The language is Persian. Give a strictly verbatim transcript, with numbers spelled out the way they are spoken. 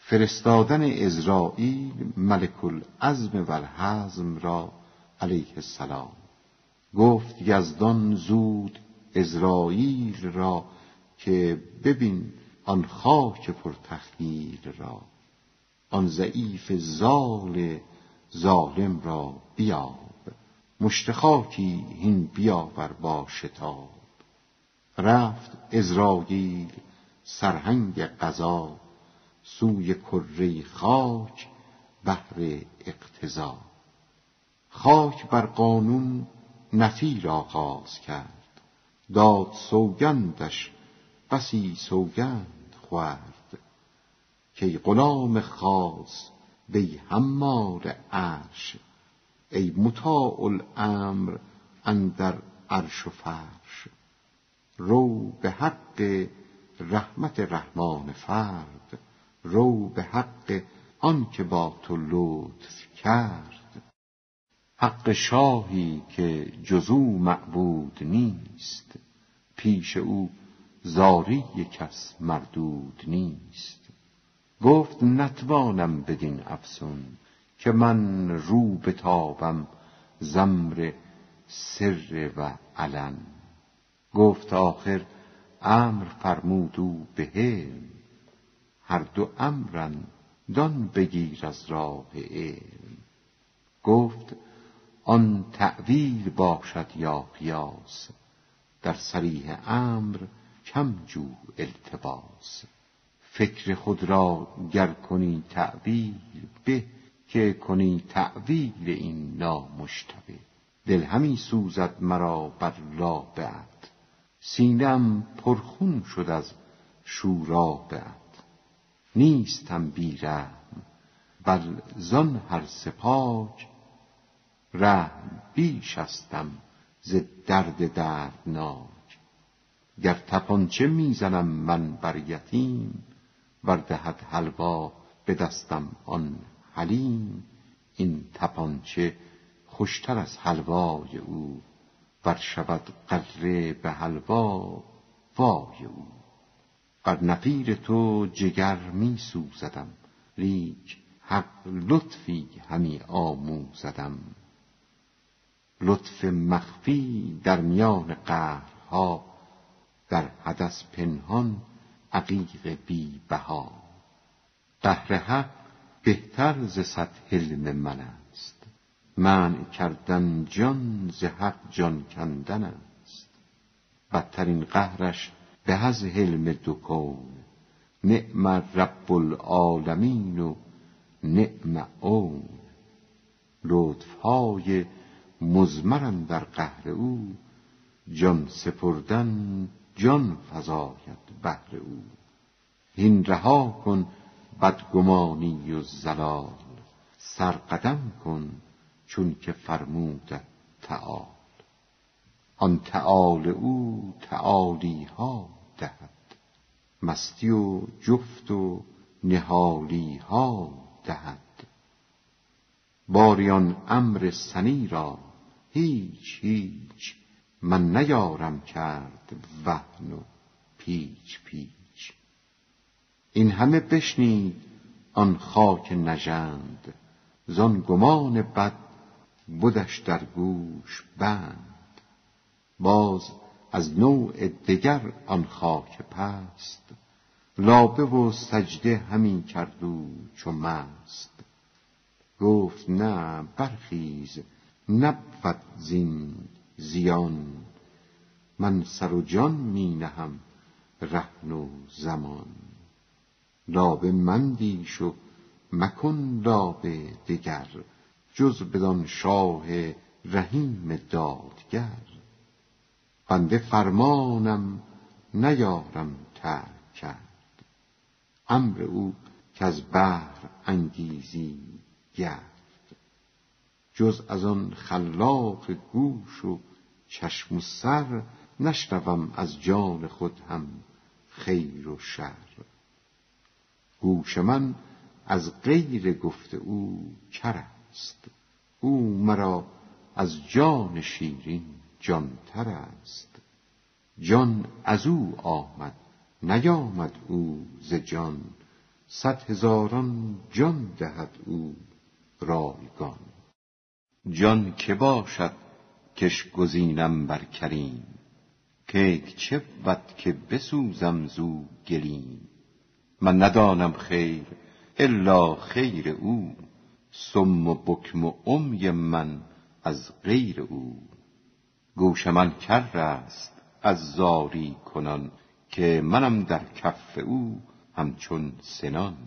فرستادن عزراییل ملک العزم و الحزم را علیه السلام. گفت یزدان زود عزراییل را که ببین آن خاک پرتخییل را، آن ضعیف زال ظالم را بیاب، مشت خاکی هین بیاور با شتاب. رفت عزراییل سرهنگ قضا، سوی کره خاک بهر اقتضا. خاک بر قانون نفیر آغاز کرد، داد سوگندش بسی سوگند خورد. کی غلام خاص وی حمال عرش، ای مطاع الامر اندر عرش و فرش. رو به حق رحمت رحمان فرد، رو به حق آن که با تو لطف کرد. حق شاهی که جزو معبود نیست، پیش او زاری کس مردود نیست. گفت نتوانم بدین افسون، که من رو بتابم زمر سر و علن. گفت آخر امر فرمود او به حلم، هر دو امرن دان بگیر از راه علم. گفت آن تأویل باشد یا قیاس، در صریح امر کم جو التباس. فکر خود را گر کنی تأویل به، که کنی تأویل این نامشتبه. دل همی سوزد مرا بر لابه‌ات، سینه‌ام پرخون شد از شورابه‌ات. نیستم بی رحم بل زان هر سپاک، رحم بیش استم ز درد دردناک. گر تپانچه میزنم من بر یتیم، ور دهد حلوا به دستم آن حلیم. این تپانچه خوشتر از حلوای او، ور شود غره به حلوا وای او. بر نفیر تو جگر می سوزدم، لیک حق لطفی همی آموزدم. لطف مخفی در میان قهرها، در حدث پنهان عقیق بی بها. قهر حق بهتر ز صد حلم من است، منع کردن جان ز حق جان کندن است. بدترین قهرش به از حلم دو کون، نعم رب العالمین و نعم اون. لطفهای مضمرن در قهر او، جان سپردن جان فزاید بهر او. هین رها کن بدگمانی و زلال، سرقدم کن چون که فرمودت تعال. آن تعال او تعالی ها دهد، مستی و جفت و نهالی ها دهد. باریان امر سنی را هیچ هیچ، من نیارم کرد وهن و پیچ پیچ. این همه بشنید آن خاک نژند، زان گمان بد بدش در گوش بند. باز از نوع دگر آن خاک پست، لابه و سجده همی کرد او چو مست. گفت نه برخیز نبود زین زیان، من سر و جان می نهم رهن و زمان. لابه مندیش و مکن لابه دگر، جز بدان شاه رحیم دادگر. بنده فرمانم نیارم ترک کرد، امر او که از بحر انگیزی گرد. جز از آن خلاق گوش و چشم و سر، نشنوم از جان خود هم خیر و شر. گوش من از غیر گفت او کر است، او مرا از جان شیرین جان تر است. جان از او آمد نیامد او ز جان، صد هزاران جان دهد او رایگان. جان که باشد کش گزینم بر کریم، که چه بود که بسوزم زو گلیم. من ندانم خیر الا خیر او، صم و بکم و عمی من از غیر او. گوش من کر است از زاری کنان، که منم در کف او همچون سنان.